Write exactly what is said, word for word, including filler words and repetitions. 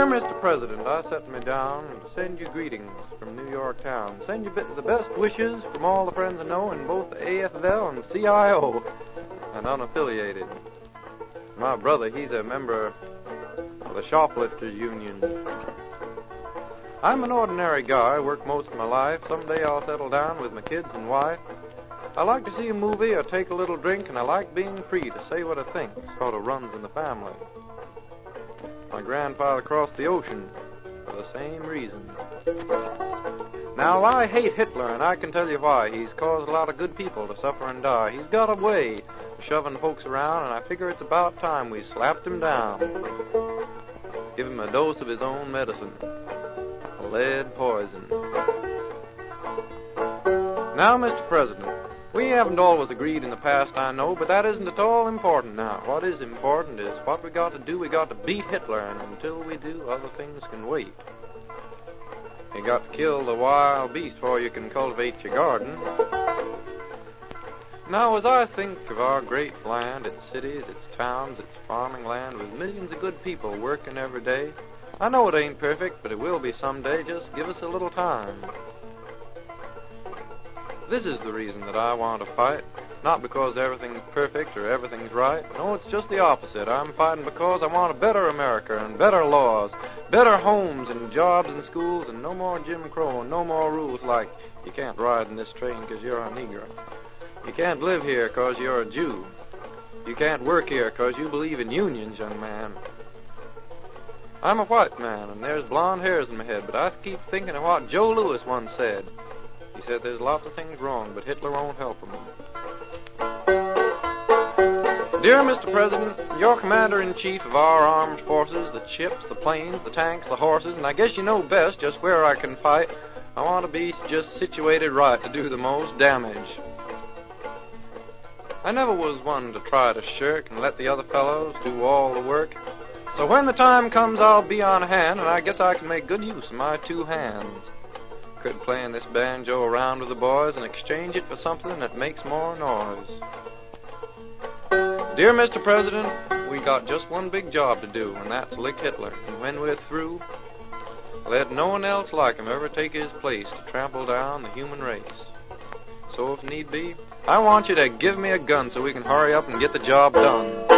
Dear Mister President, I set me down to send you greetings from New York town. Send you the best wishes from all the friends I know in both the A F L and C I O and unaffiliated. My brother, he's a member of the Shoplifters Union. I'm an ordinary guy, work most of my life. Someday I'll settle down with my kids and wife. I like to see a movie or take a little drink, and I like being free to say what I think. Sort of runs in the family. My grandfather crossed the ocean for the same reason. Now, I hate Hitler, and I can tell you why. He's caused a lot of good people to suffer and die. He's got a way of shoving folks around, and I figure it's about time we slapped him down. Give him a dose of his own medicine. Lead poison. Now, Mister President, we haven't always agreed in the past, I know, but that isn't at all important now. What is important is what we got to do. We got to beat Hitler, and until we do, other things can wait. You got to kill the wild beast before you can cultivate your garden. Now, as I think of our great land, its cities, its towns, its farming land, with millions of good people working every day, I know it ain't perfect, but it will be someday. Just give us a little time. This is the reason that I want to fight. Not because everything's perfect or everything's right. No, it's just the opposite. I'm fighting because I want a better America and better laws, better homes and jobs and schools, and no more Jim Crow and no more rules like you can't ride in this train because you're a Negro. You can't live here because you're a Jew. You can't work here because you believe in unions, young man. I'm a white man, and there's blonde hairs in my head, but I keep thinking of what Joe Louis once said. He said there's lots of things wrong, but Hitler won't help them. Dear Mister President, you're Commander-in-Chief of our armed forces, the ships, the planes, the tanks, the horses, and I guess you know best just where I can fight. I want to be just situated right to do the most damage. I never was one to try to shirk and let the other fellows do all the work. So when the time comes, I'll be on hand, and I guess I can make good use of my two hands. Could play in this banjo around with the boys and exchange it for something that makes more noise. Dear Mister President, we got just one big job to do, and that's lick Hitler. And when we're through, let no one else like him ever take his place to trample down the human race. So if need be, I want you to give me a gun so we can hurry up and get the job done.